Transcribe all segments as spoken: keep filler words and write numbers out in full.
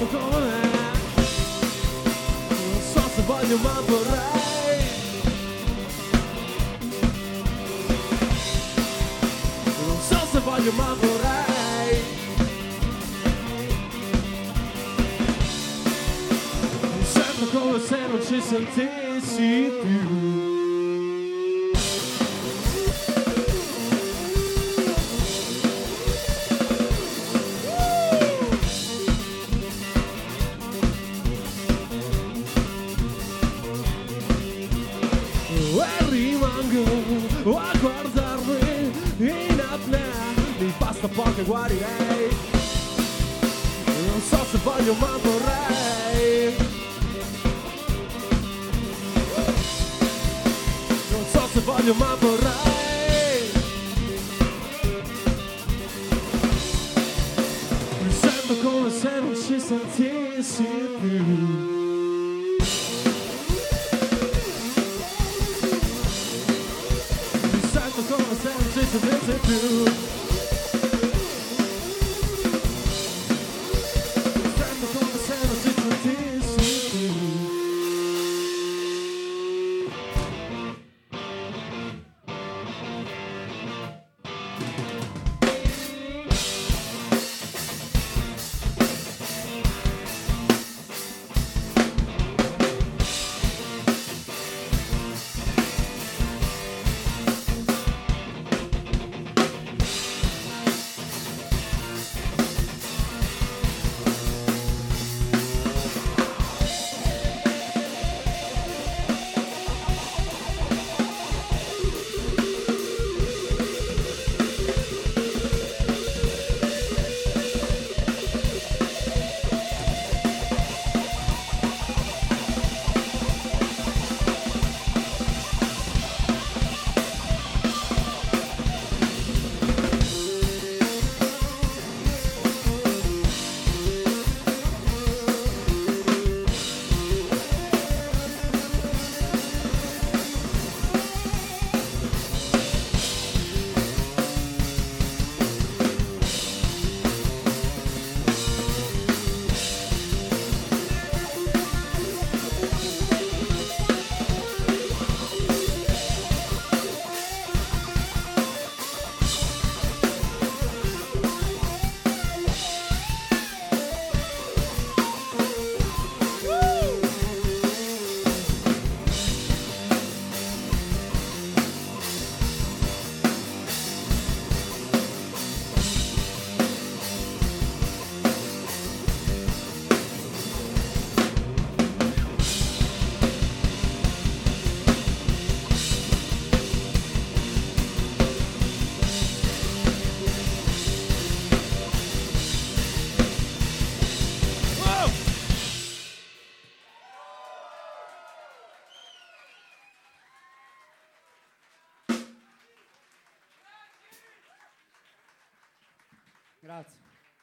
sento come me. Non so se voglio ma vorrei. Non so se voglio ma vorrei. Mi sento come se non ci sentissi più. A guardarmi in apnea mi basta poco e guarirei. Non so se voglio ma vorrei. Non so se voglio ma vorrei. Mi sento come se non ci sentissi più. Come se non ci sentissi più. Sento come se non ci sentissi più. Grazie.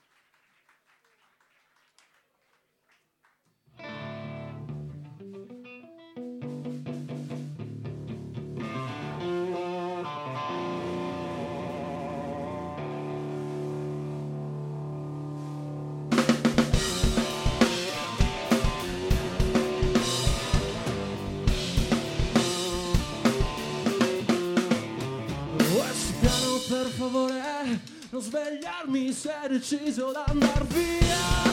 Per favore, non svegliarmi se hai deciso di andar via.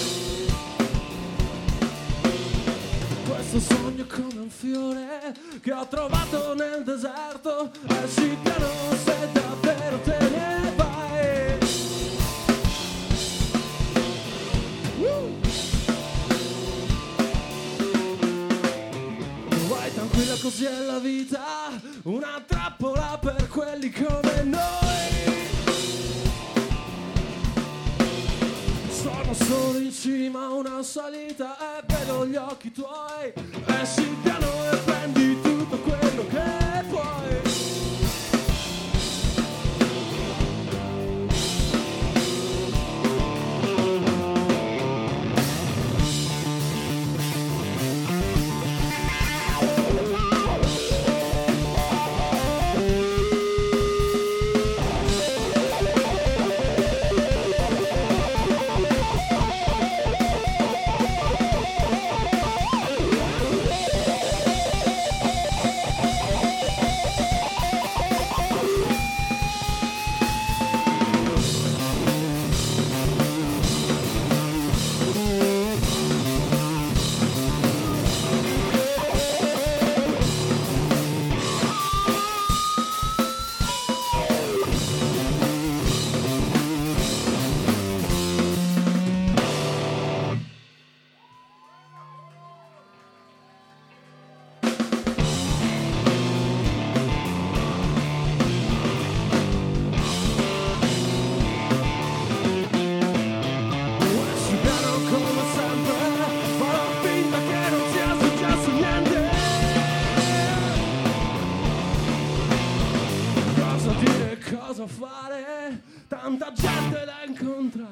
Questo sogno è come un fiore che ho trovato nel deserto. Esci piano se davvero te ne vai. uh. Vai tranquilla, così è la vita, una trappola per quelli come noi. Sono solo in cima a una salita e vedo gli occhi tuoi. Esci piano e prendi tutto quello che puoi.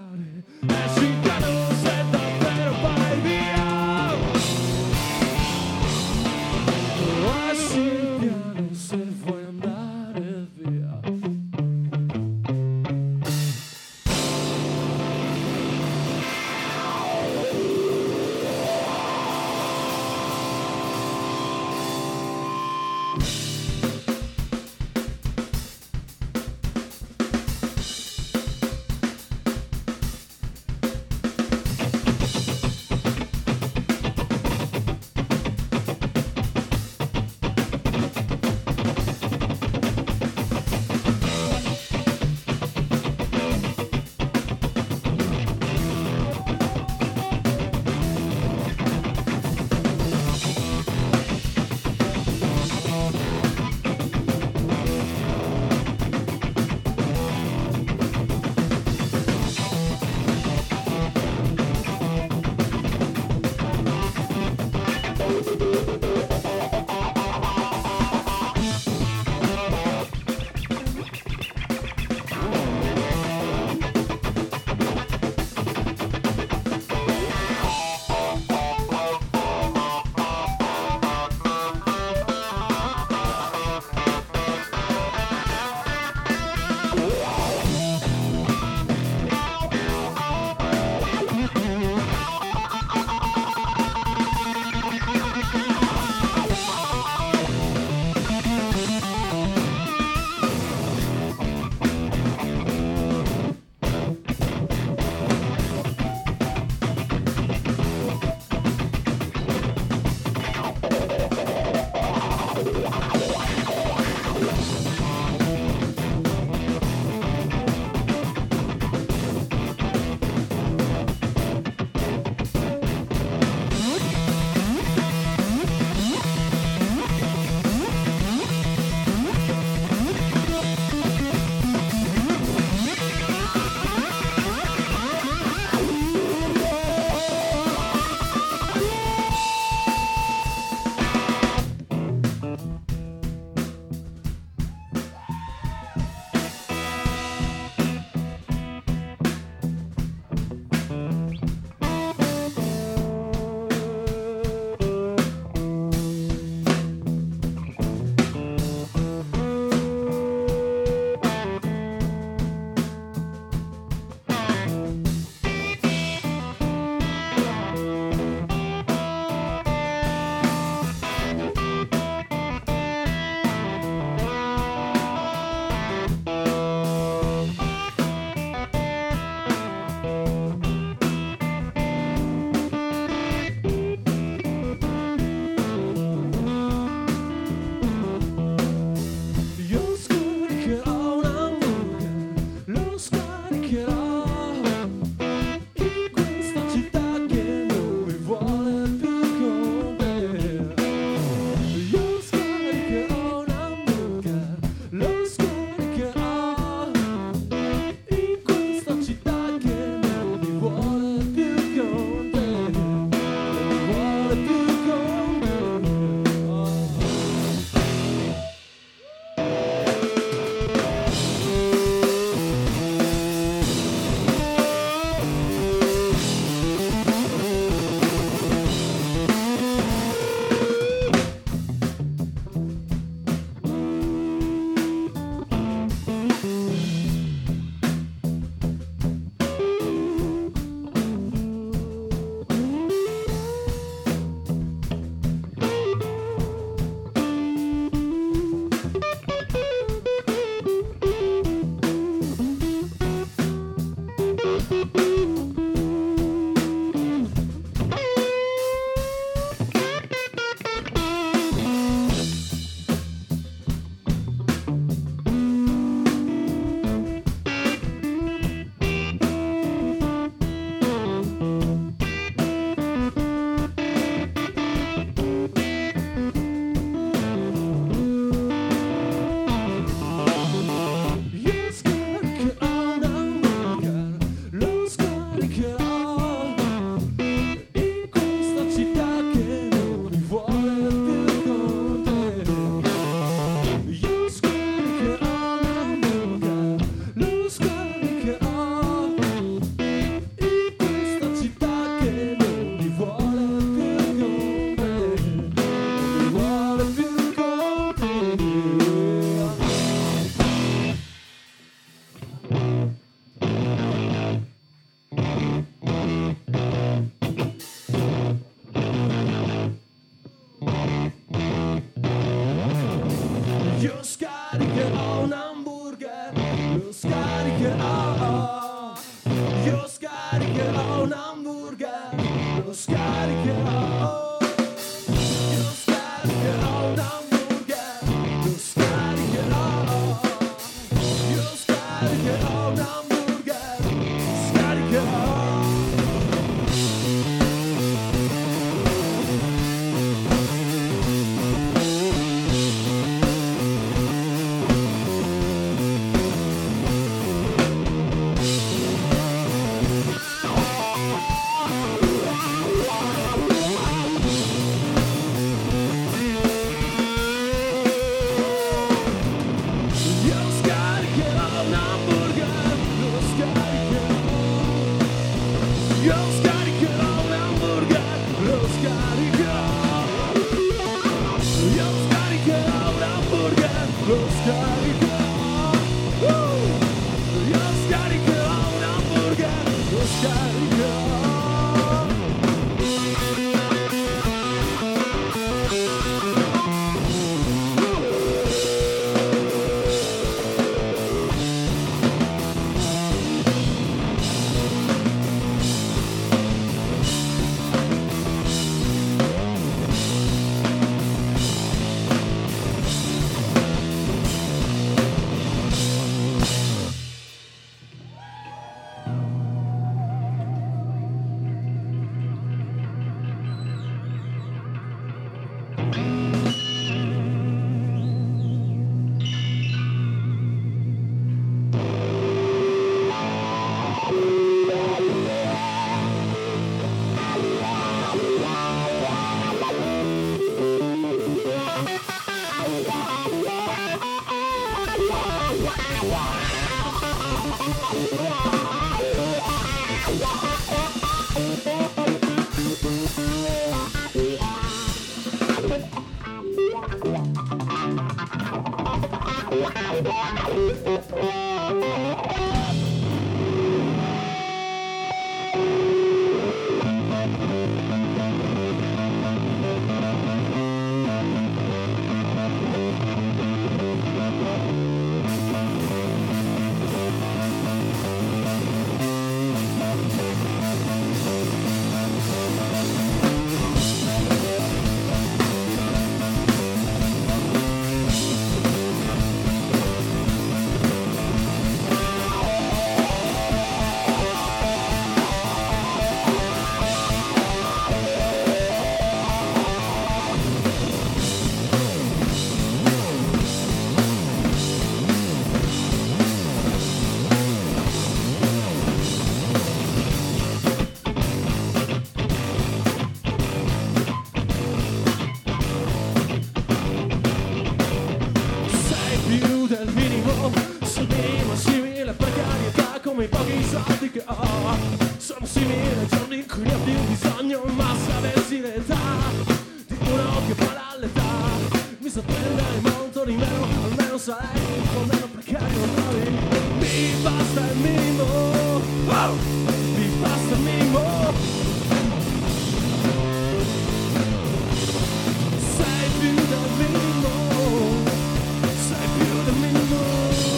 andare, esci piano se davvero vai via. Esci piano se vuoi andare via. Lose scaricherò un hamburger, lo scaricherò, io scaricherò un hamburger, lo scaricherò, io scaricherò un hamburger, lo scaricherò, io scaricherò un hamburger, lo scaricherò. Come i pochi soldi che ho, sono simili ai giorni in cui ne ho più bisogno, ma se avessi l'età di uno che fa l'età, mi sorprenderei molto di meno, almeno sarei un po' meno precario, noi. Mi basta il minimo, oh, mi basta il minimo. Sei più del minimo, sei più del minimo.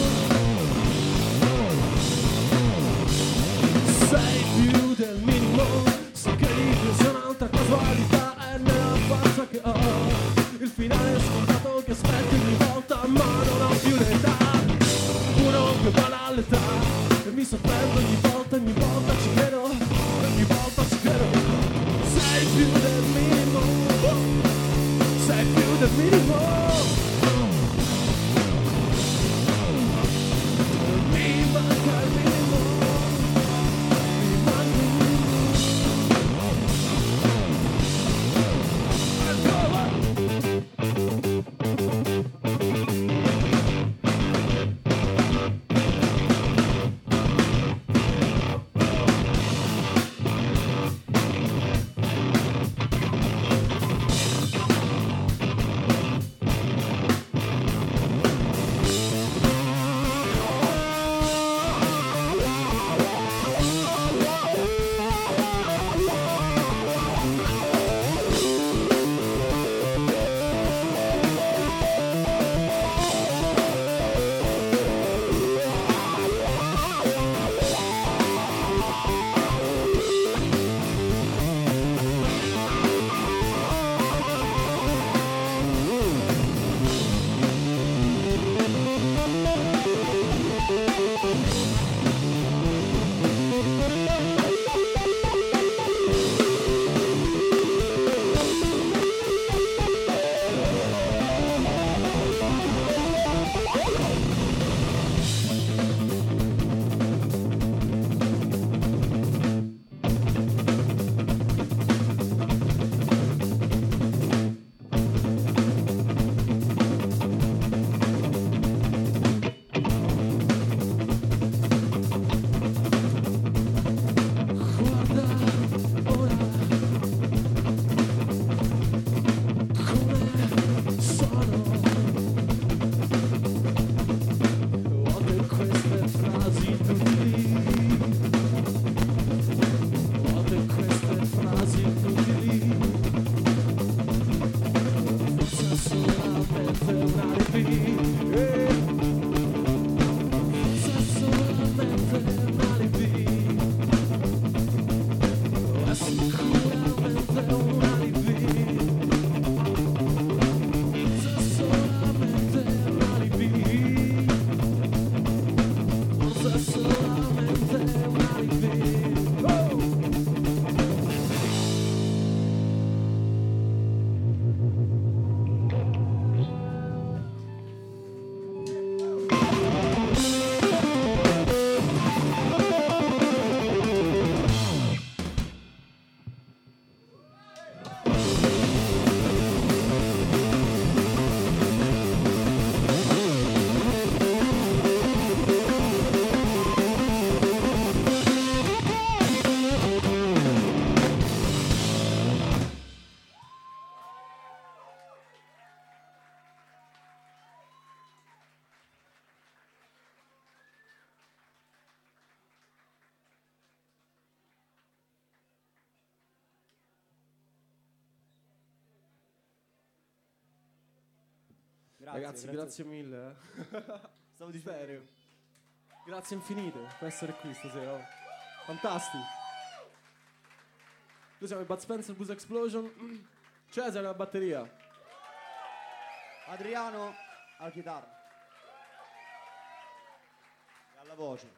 Sei più del minimo, se credi che sia un'altra casualità è nella forza che ho, il finale è scontato che aspetti ogni volta ma non ho più l'età, uno che va all'età e mi sorprendo ogni volta, ogni volta ci credo, ogni volta ci credo. Sei più del minimo, sei più del minimo. Mi manca il minimo. Grazie, Ragazzi, grazie, grazie. mille. Eh. Stavo dicendo. Serio. Grazie infinite per essere qui stasera. Oh. Fantastico. Noi siamo i Bud Spencer Blues Explosion. Cesare alla batteria. Adriano alla chitarra. E alla voce.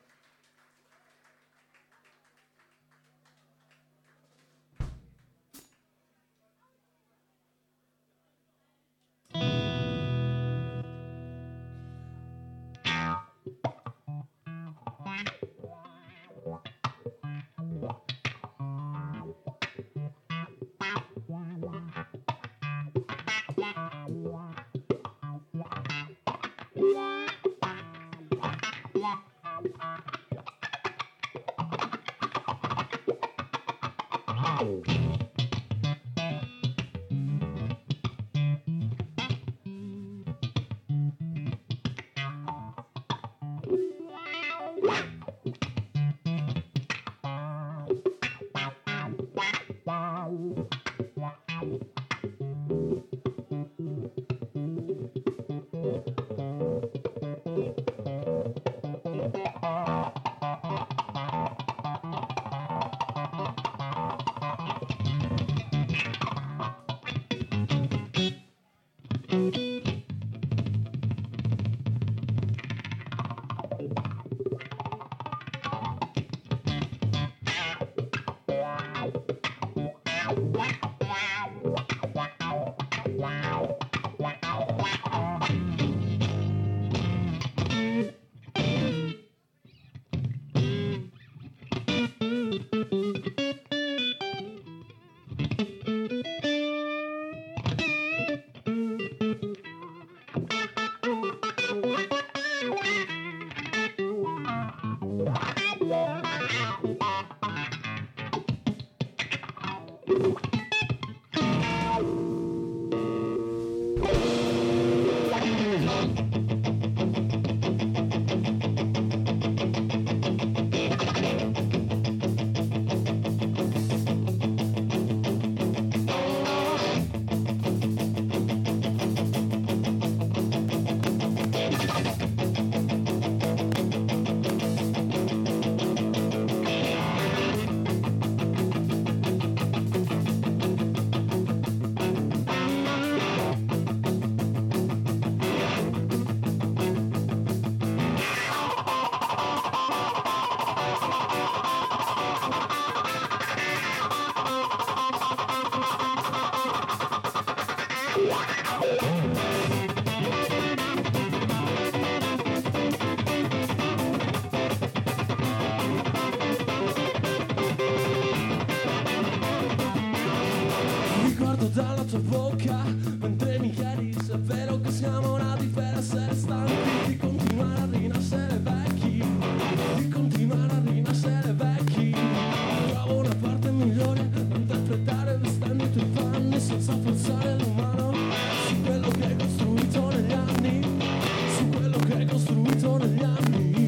Ricordo dalla tua bocca mentre mi chiedi se è vero che siamo nati per essere stanchi di continuare a rinascere vecchi, di continuare a rinascere vecchi. Trovo una parte migliore da interpretare vestendo i tuoi panni senza forzare l'umano su quello che hai costruito negli anni, su quello che hai costruito negli anni.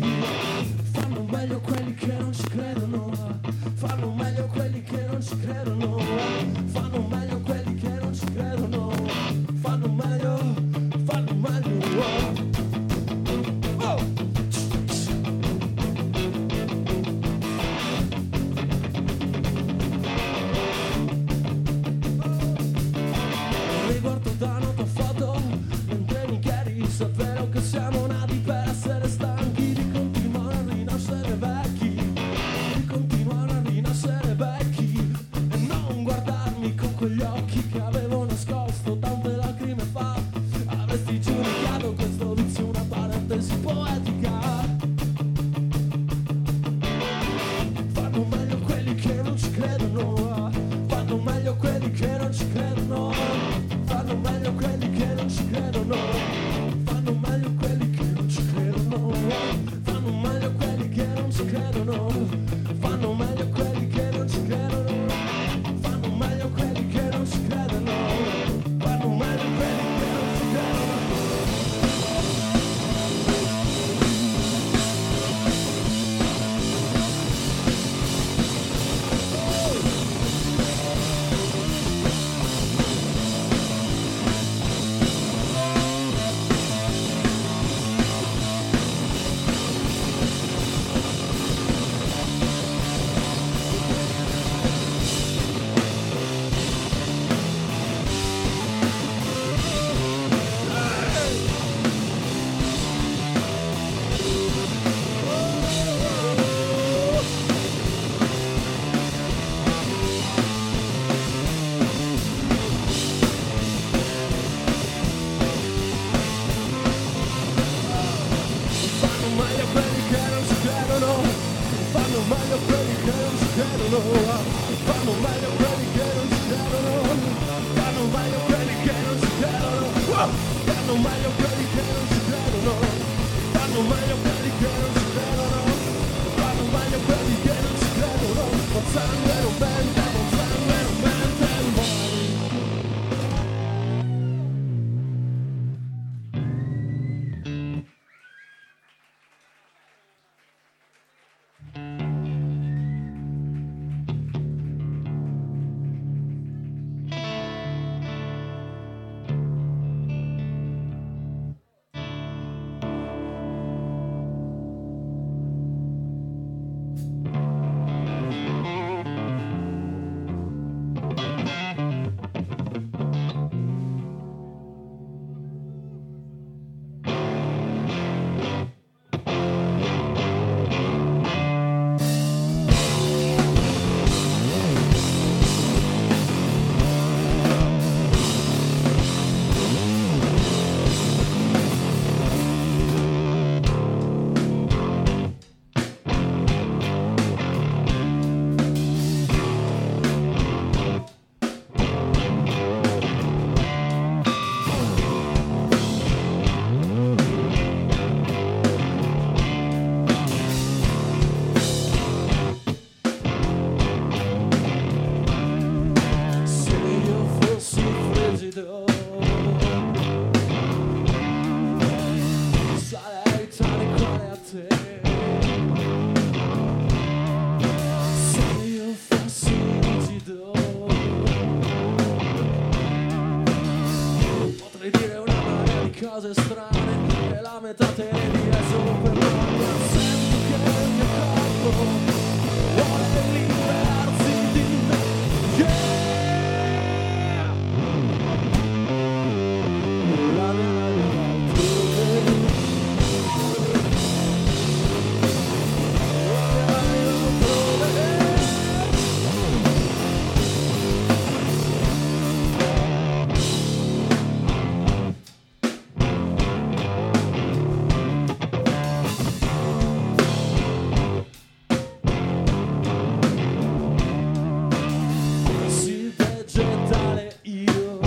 Fanno meglio quelli che non ci credono, fanno meglio quelli che non ci credono, fanno meglio quelli che non ci credono, fanno meglio, fanno meglio. Oh! Riguardo da una tua foto mentre mi chiedi se è vero che siamo nati per essere stanchi di continuare a rinascere vecchi, di continuare a rinascere vecchi e non guardarmi con quegli occhi che avevo nascosto tante lacrime fa. Avresti giudicato questo vizio una parentesi poetica. Fanno meglio quelli che non ci credono, fanno meglio quelli che non ci credono, fanno meglio quelli che non ci credono, fanno meglio quelli che non ci credono, fanno meglio quelli che non ci credono, fanno meglio quelli che non ci credono, fanno meglio quelli che non ci credono, fanno meglio quelli che non ci credono. credono, fanno meglio quelli che non ci credono, fanno meglio quelli che non ci credono, fanno meglio quelli che non ci credono, fanno meglio quelli che non ci credono, fanno meglio quelli che non ci credono, ma sangue non mente, ma sangue non mente mai. Sarei tale quale a te. Se io fossi rigido, potrei dire una marea di cose strane e la metà te ne direi solo per noi. Sento che il mio corpo vuole liberarsi di me. Yeah! La mia anima altrove. Si vegetale io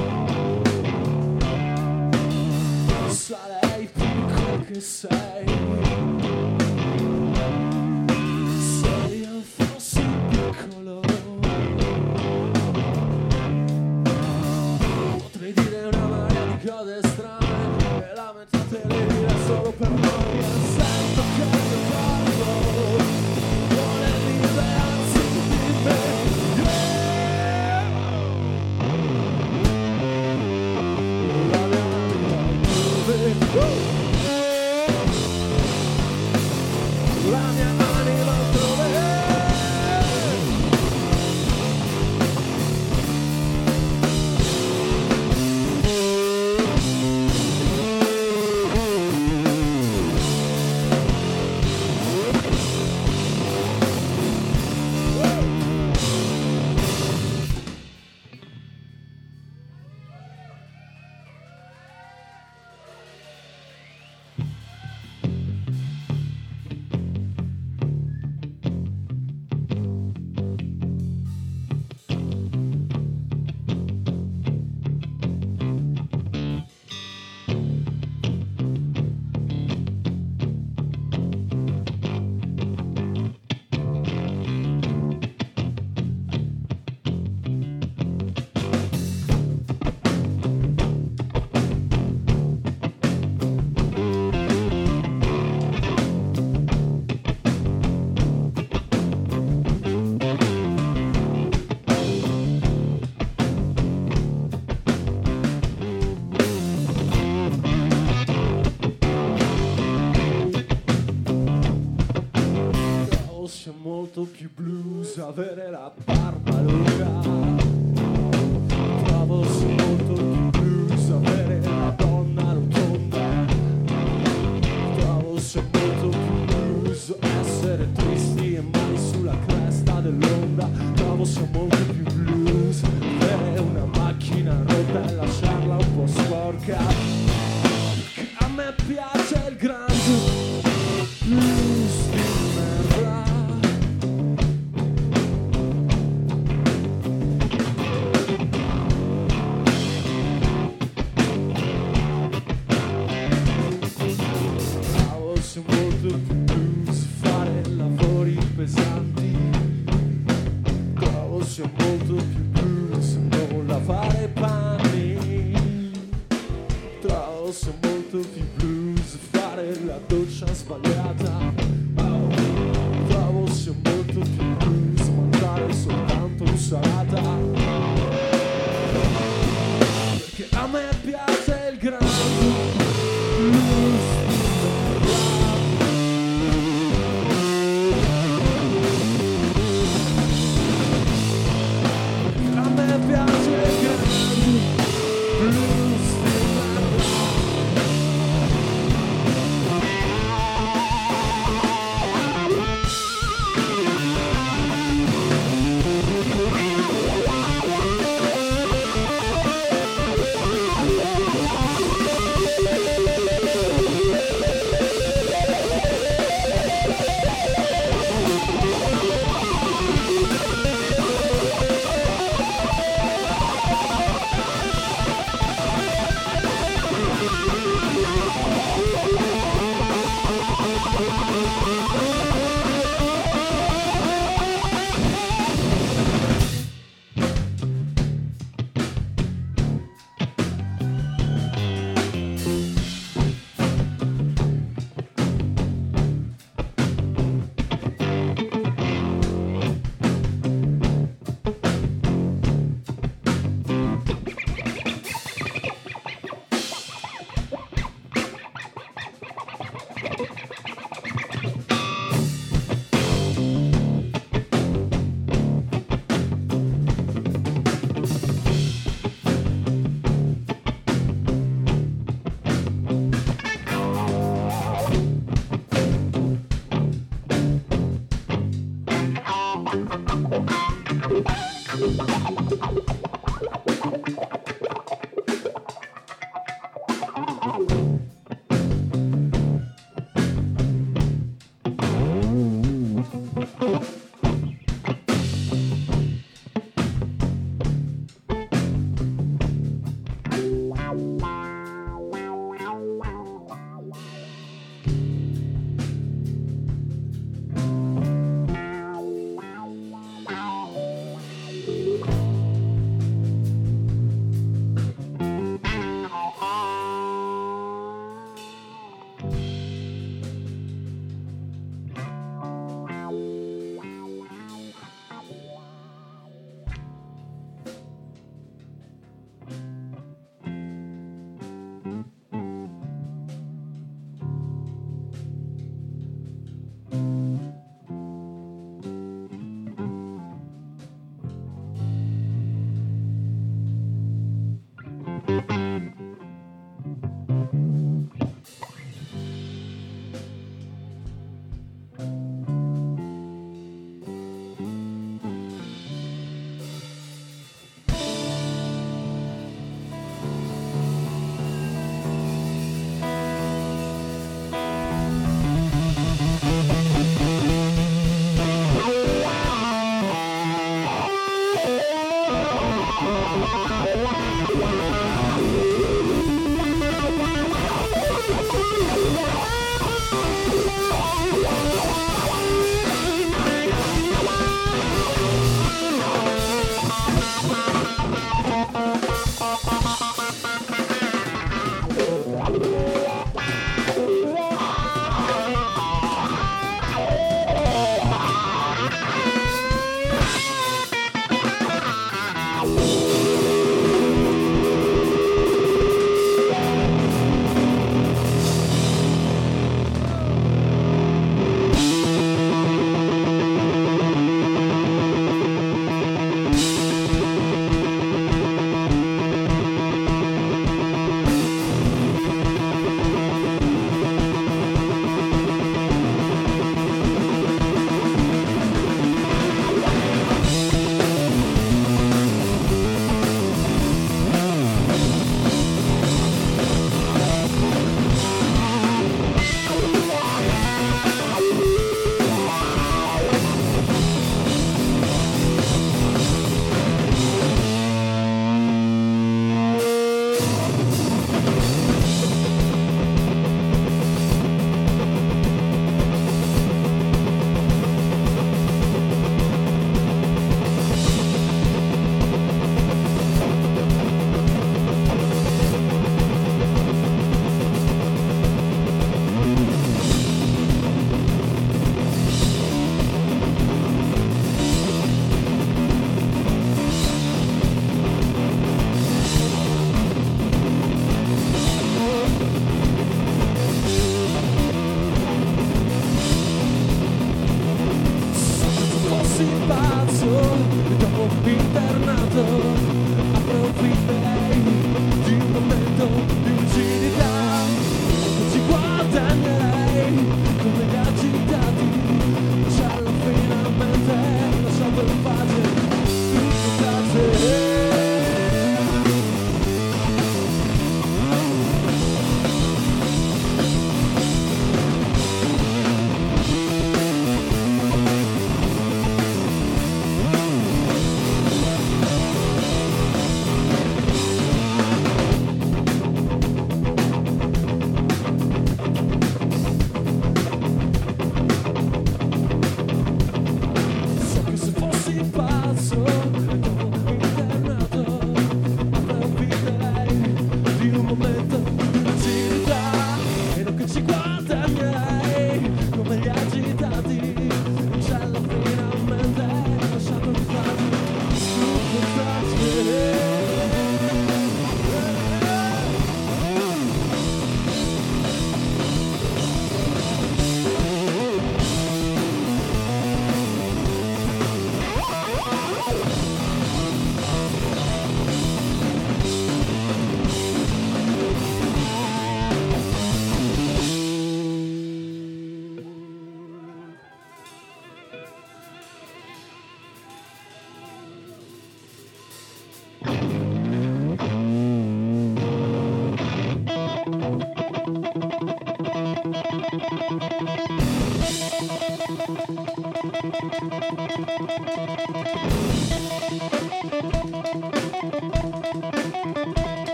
sarei piccolo che sei. Se io fossi piccolo potrei dire una marea di cose strane e la metà te le direi solo per noi. Sento che il mio corpo vuole liberarsi di me. Yeah! La mia anima altrove. La mia anima altrove. Sia molto più blues avere la barba lunga. Trovo sia molto più blues avere la donna rotonda. Trovo sia molto più blues essere tristi e mani sulla cresta dell'onda. Trovo sia molto più blues avere una macchina rotta e lasciarla un po' sporca. A me piace il grande blues di merda. Fossi pazzo dopo internato, approfitterò